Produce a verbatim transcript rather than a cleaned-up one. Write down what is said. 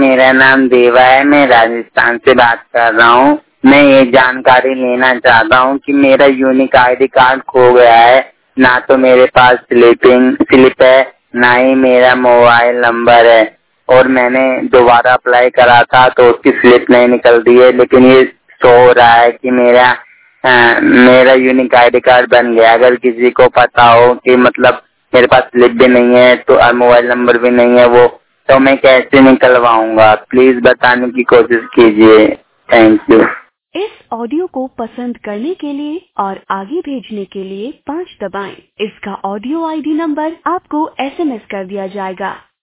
मेरा नाम देवा है, मैं राजस्थान से बात कर रहा हूँ। मैं ये जानकारी लेना चाहता हूँ कि मेरा यूनिक आईडी कार्ड खो गया है। ना तो मेरे पास स्लिपिंग स्लिप है, ना ही मेरा मोबाइल नंबर है। और मैंने दोबारा अप्लाई करा था तो उसकी स्लिप नहीं निकलती है, लेकिन ये शो हो रहा है कि मेरा आ, मेरा यूनिक आईडी कार्ड बन गया। अगर किसी को पता हो कि मतलब मेरे पास स्लिप भी नहीं है तो और मोबाइल नंबर भी नहीं है वो, तो मैं कैसे निकलवाऊंगा, प्लीज बताने की कोशिश कीजिए। Thank you. इस ऑडियो को पसंद करने के लिए और आगे भेजने के लिए पाँच दबाएं। इसका ऑडियो आईडी नंबर आपको एसएमएस कर दिया जाएगा।